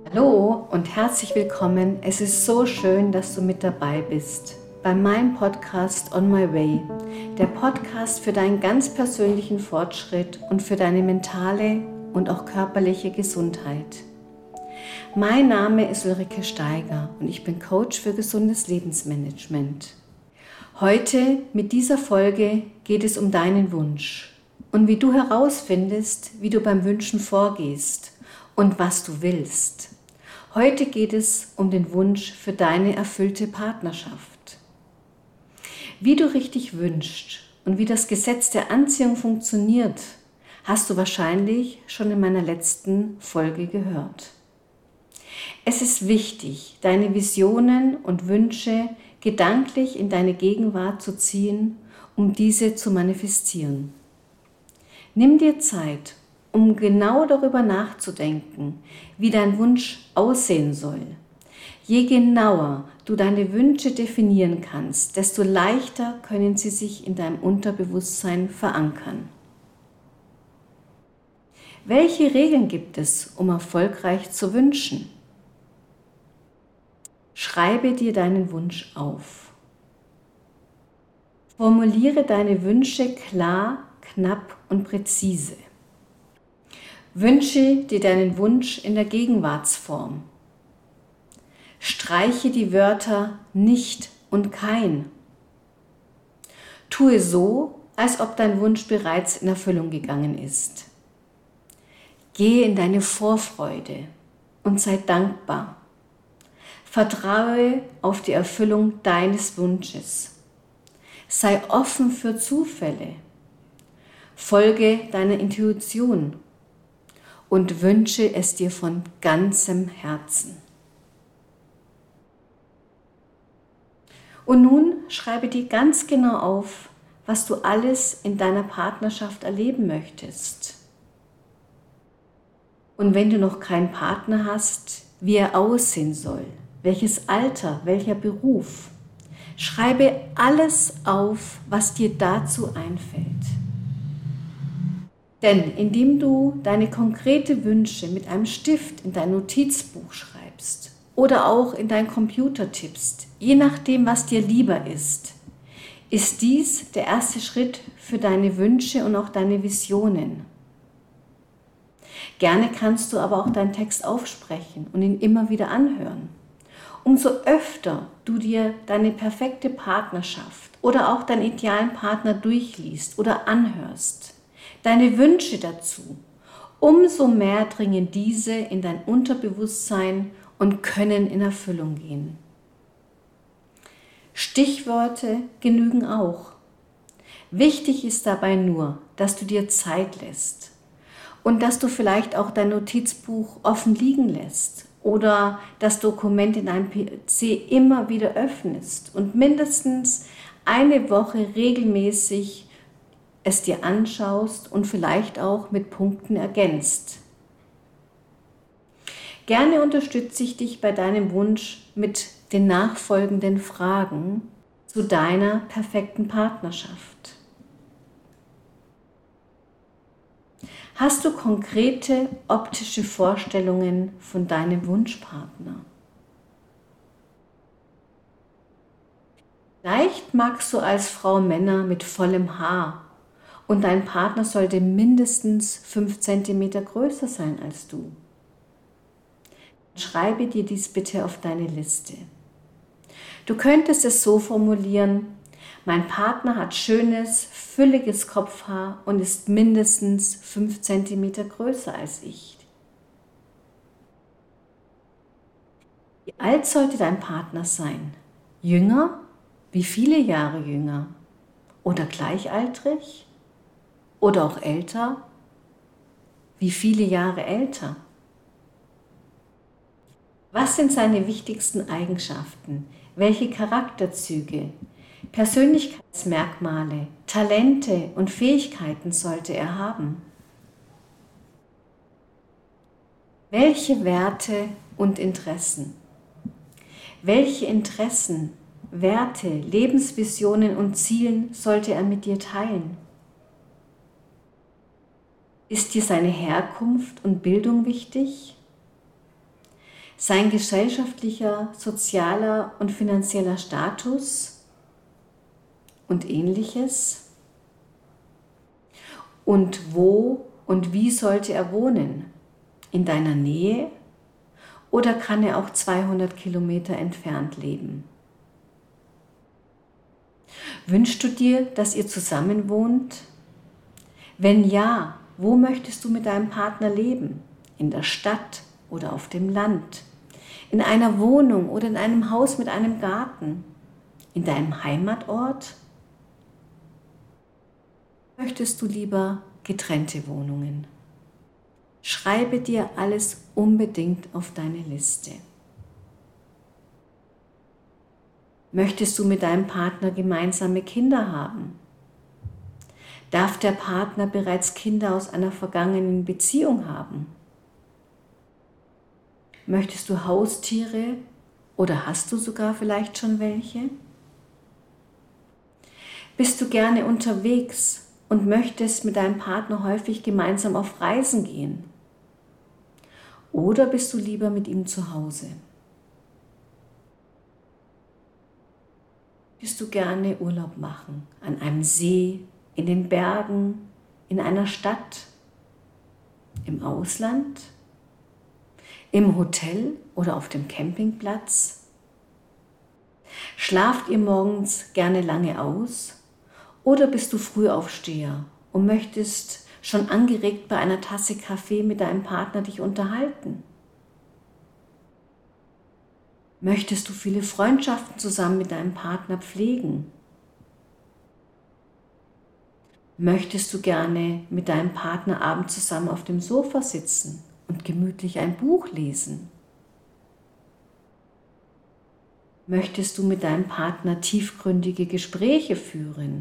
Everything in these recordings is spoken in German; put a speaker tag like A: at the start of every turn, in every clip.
A: Hallo und herzlich willkommen. Es ist so schön, dass du mit dabei bist bei meinem Podcast On My Way, der Podcast für deinen ganz persönlichen Fortschritt und für deine mentale und auch körperliche Gesundheit. Mein Name ist Ulrike Steiger und ich bin Coach für gesundes Lebensmanagement. Heute mit dieser Folge geht es um deinen Wunsch und wie du herausfindest, wie du beim Wünschen vorgehst und was du willst. Heute geht es um den Wunsch für deine erfüllte Partnerschaft. Wie du richtig wünschst und wie das Gesetz der Anziehung funktioniert, hast du wahrscheinlich schon in meiner letzten Folge gehört. Es ist wichtig, deine Visionen und Wünsche gedanklich in deine Gegenwart zu ziehen, um diese zu manifestieren. Nimm dir Zeit, um genau darüber nachzudenken, wie dein Wunsch aussehen soll. Je genauer du deine Wünsche definieren kannst, desto leichter können sie sich in deinem Unterbewusstsein verankern. Welche Regeln gibt es, um erfolgreich zu wünschen? Schreibe dir deinen Wunsch auf. Formuliere deine Wünsche klar, knapp und präzise. Wünsche dir deinen Wunsch in der Gegenwartsform. Streiche die Wörter nicht und kein. Tue so, als ob dein Wunsch bereits in Erfüllung gegangen ist. Gehe in deine Vorfreude und sei dankbar. Vertraue auf die Erfüllung deines Wunsches. Sei offen für Zufälle. Folge deiner Intuition und wünsche es dir von ganzem Herzen. Und nun schreibe dir ganz genau auf, was du alles in deiner Partnerschaft erleben möchtest. Und wenn du noch keinen Partner hast, wie er aussehen soll, welches Alter, welcher Beruf. Schreibe alles auf, was dir dazu einfällt. Denn indem du deine konkreten Wünsche mit einem Stift in dein Notizbuch schreibst oder auch in deinen Computer tippst, je nachdem, was dir lieber ist dies der erste Schritt für deine Wünsche und auch deine Visionen. Gerne kannst du aber auch deinen Text aufsprechen und ihn immer wieder anhören. Umso öfter du dir deine perfekte Partnerschaft oder auch deinen idealen Partner durchliest oder anhörst, deine Wünsche dazu, umso mehr dringen diese in dein Unterbewusstsein und können in Erfüllung gehen. Stichworte genügen auch. Wichtig ist dabei nur, dass du dir Zeit lässt und dass du vielleicht auch dein Notizbuch offen liegen lässt oder das Dokument in deinem PC immer wieder öffnest und mindestens eine Woche regelmäßig es dir anschaust und vielleicht auch mit Punkten ergänzt. Gerne unterstütze ich dich bei deinem Wunsch mit den nachfolgenden Fragen zu deiner perfekten Partnerschaft. Hast du konkrete optische Vorstellungen von deinem Wunschpartner? Vielleicht magst du als Frau Männer mit vollem Haar und dein Partner sollte mindestens 5 cm größer sein als du. Schreibe dir dies bitte auf deine Liste. Du könntest es so formulieren: Mein Partner hat schönes, fülliges Kopfhaar und ist mindestens 5 cm größer als ich. Wie alt sollte dein Partner sein? Jünger? Wie viele Jahre jünger? Oder gleichaltrig? Oder auch älter? Wie viele Jahre älter? Was sind seine wichtigsten Eigenschaften? Welche Charakterzüge, Persönlichkeitsmerkmale, Talente und Fähigkeiten sollte er haben? Welche Werte und Interessen? Welche Interessen, Werte, Lebensvisionen und Zielen sollte er mit dir teilen? Ist dir seine Herkunft und Bildung wichtig? sein gesellschaftlicher, sozialer und finanzieller Status und ähnliches. Und wo und wie sollte er wohnen? In deiner Nähe oder kann er auch 200 Kilometer entfernt leben? Wünschst du dir, dass ihr zusammen wohnt? Wenn ja, wo möchtest du mit deinem Partner leben? In der Stadt oder auf dem Land? In einer Wohnung oder in einem Haus mit einem Garten? In deinem Heimatort? Möchtest du lieber getrennte Wohnungen? Schreibe dir alles unbedingt auf deine Liste. Möchtest du mit deinem Partner gemeinsame Kinder haben? Darf der Partner bereits Kinder aus einer vergangenen Beziehung haben? Möchtest du Haustiere oder hast du sogar vielleicht schon welche? Bist du gerne unterwegs und möchtest mit deinem Partner häufig gemeinsam auf Reisen gehen? Oder bist du lieber mit ihm zu Hause? Möchtest du gerne Urlaub machen? An einem See, in den Bergen, in einer Stadt, im Ausland, im Hotel oder auf dem Campingplatz? Schlaft ihr morgens gerne lange aus oder bist du Frühaufsteher und möchtest schon angeregt bei einer Tasse Kaffee mit deinem Partner dich unterhalten? Möchtest du viele Freundschaften zusammen mit deinem Partner pflegen? Möchtest du gerne mit deinem Partner abends zusammen auf dem Sofa sitzen und gemütlich ein Buch lesen? Möchtest du mit deinem Partner tiefgründige Gespräche führen?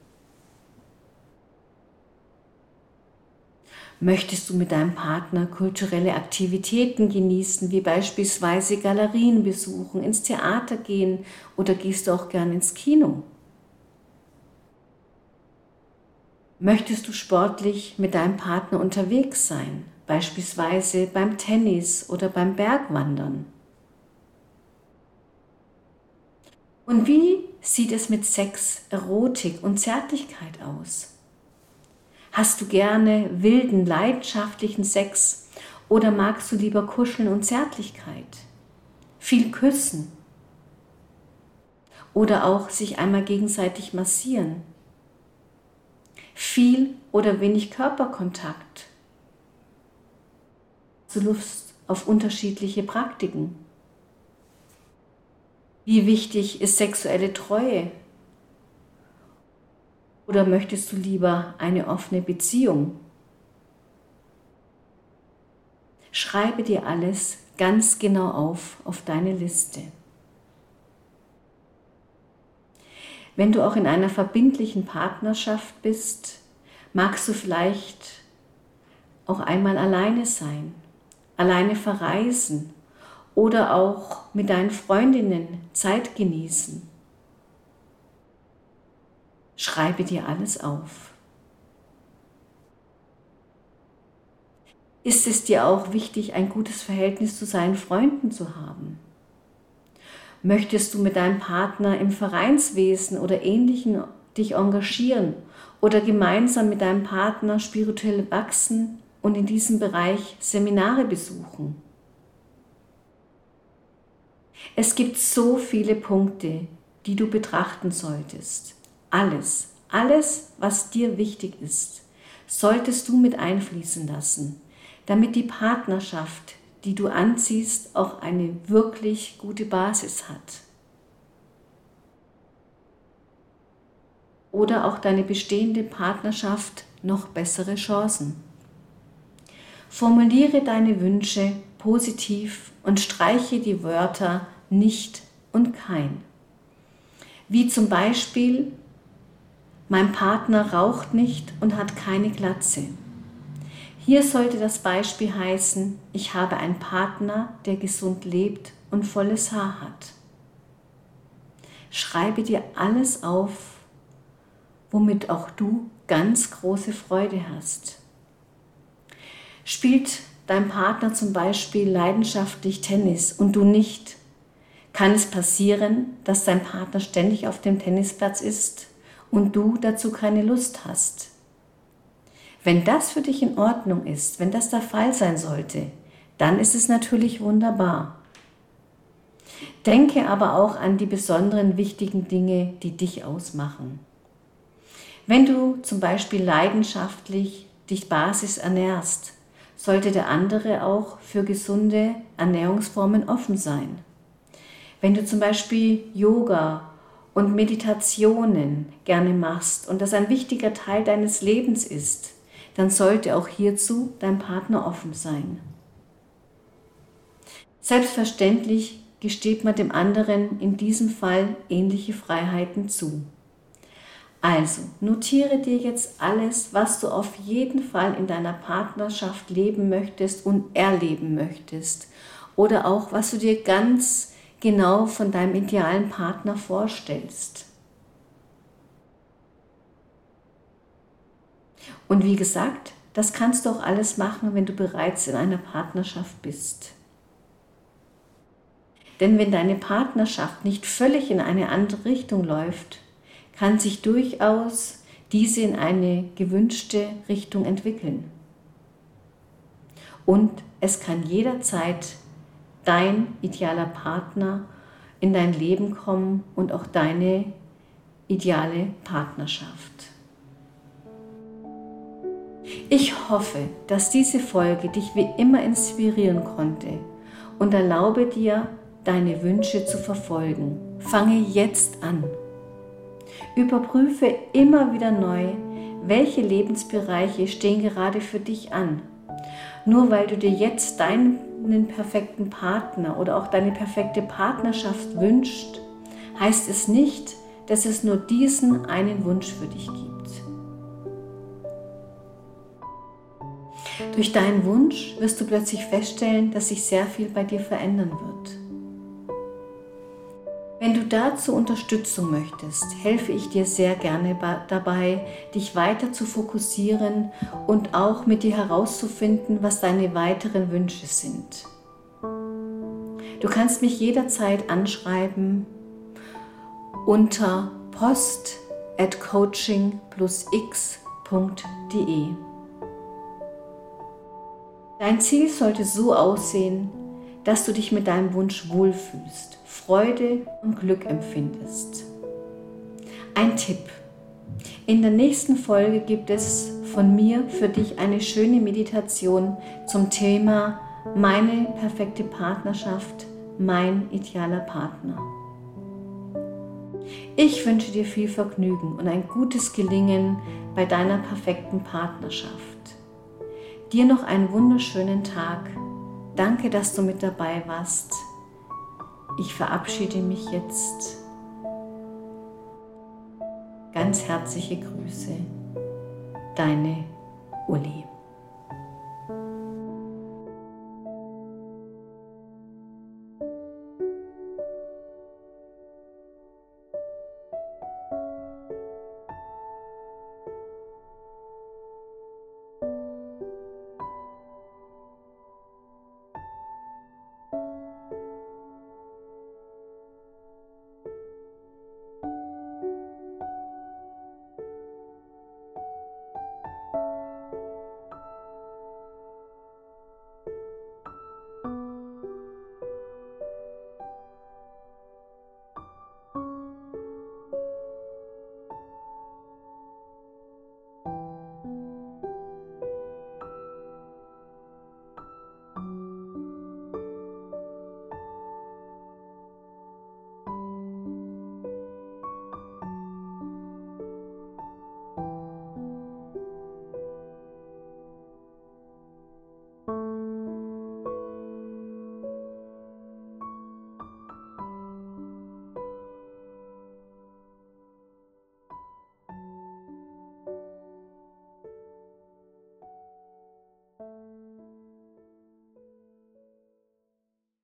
A: Möchtest du mit deinem Partner kulturelle Aktivitäten genießen, wie beispielsweise Galerien besuchen, ins Theater gehen oder gehst du auch gern ins Kino? Möchtest du sportlich mit deinem Partner unterwegs sein, beispielsweise beim Tennis oder beim Bergwandern? Und wie sieht es mit Sex, Erotik und Zärtlichkeit aus? Hast du gerne wilden, leidenschaftlichen Sex oder magst du lieber Kuscheln und Zärtlichkeit? Viel küssen oder auch sich einmal gegenseitig massieren? Viel oder wenig Körperkontakt? Hast du Lust auf unterschiedliche Praktiken? Wie wichtig ist sexuelle Treue? Oder möchtest du lieber eine offene Beziehung? Schreibe dir alles ganz genau auf deine Liste. Wenn du auch in einer verbindlichen Partnerschaft bist, magst du vielleicht auch einmal alleine sein, alleine verreisen oder auch mit deinen Freundinnen Zeit genießen. Schreibe dir alles auf. Ist es dir auch wichtig, ein gutes Verhältnis zu seinen Freunden zu haben? Möchtest du mit deinem Partner im Vereinswesen oder Ähnlichem dich engagieren oder gemeinsam mit deinem Partner spirituell wachsen und in diesem Bereich Seminare besuchen? Es gibt so viele Punkte, die du betrachten solltest. Alles, was dir wichtig ist, solltest du mit einfließen lassen, damit die Partnerschaft, die du anziehst, auch eine wirklich gute Basis hat. Oder auch deine bestehende Partnerschaft noch bessere Chancen. Formuliere deine Wünsche positiv und streiche die Wörter nicht und kein. Wie zum Beispiel: Mein Partner raucht nicht und hat keine Glatze. Hier sollte das Beispiel heißen: Ich habe einen Partner, der gesund lebt und volles Haar hat. Schreibe dir alles auf, womit auch du ganz große Freude hast. Spielt dein Partner zum Beispiel leidenschaftlich Tennis und du nicht, kann es passieren, dass dein Partner ständig auf dem Tennisplatz ist und du dazu keine Lust hast. Wenn das für dich in Ordnung ist, wenn das der Fall sein sollte, dann ist es natürlich wunderbar. Denke aber auch an die besonderen wichtigen Dinge, die dich ausmachen. Wenn du zum Beispiel leidenschaftlich dich basisch ernährst, sollte der andere auch für gesunde Ernährungsformen offen sein. Wenn du zum Beispiel Yoga und Meditationen gerne machst und das ein wichtiger Teil deines Lebens ist, dann sollte auch hierzu dein Partner offen sein. Selbstverständlich gesteht man dem anderen in diesem Fall ähnliche Freiheiten zu. Also, notiere dir jetzt alles, was du auf jeden Fall in deiner Partnerschaft leben möchtest und erleben möchtest. Oder auch, was du dir ganz genau von deinem idealen Partner vorstellst. Und wie gesagt, das kannst du auch alles machen, wenn du bereits in einer Partnerschaft bist. Denn wenn deine Partnerschaft nicht völlig in eine andere Richtung läuft, kann sich durchaus diese in eine gewünschte Richtung entwickeln. Und es kann jederzeit dein idealer Partner in dein Leben kommen und auch deine ideale Partnerschaft. Ich hoffe, dass diese Folge dich wie immer inspirieren konnte und erlaube dir, deine Wünsche zu verfolgen. Fange jetzt an. Überprüfe immer wieder neu, welche Lebensbereiche stehen gerade für dich an. Nur weil du dir jetzt deinen perfekten Partner oder auch deine perfekte Partnerschaft wünschst, heißt es nicht, dass es nur diesen einen Wunsch für dich gibt. Durch deinen Wunsch wirst du plötzlich feststellen, dass sich sehr viel bei dir verändern wird. Wenn du dazu Unterstützung möchtest, helfe ich dir sehr gerne dabei, dich weiter zu fokussieren und auch mit dir herauszufinden, was deine weiteren Wünsche sind. Du kannst mich jederzeit anschreiben unter post@coaching+x.de. Dein Ziel sollte so aussehen, dass du dich mit deinem Wunsch wohlfühlst, Freude und Glück empfindest. Ein Tipp. In der nächsten Folge gibt es von mir für dich eine schöne Meditation zum Thema meine perfekte Partnerschaft, mein idealer Partner. Ich wünsche dir viel Vergnügen und ein gutes Gelingen bei deiner perfekten Partnerschaft. Dir noch einen wunderschönen Tag. Danke, dass du mit dabei warst. Ich verabschiede mich jetzt. Ganz herzliche Grüße. Deine Uli.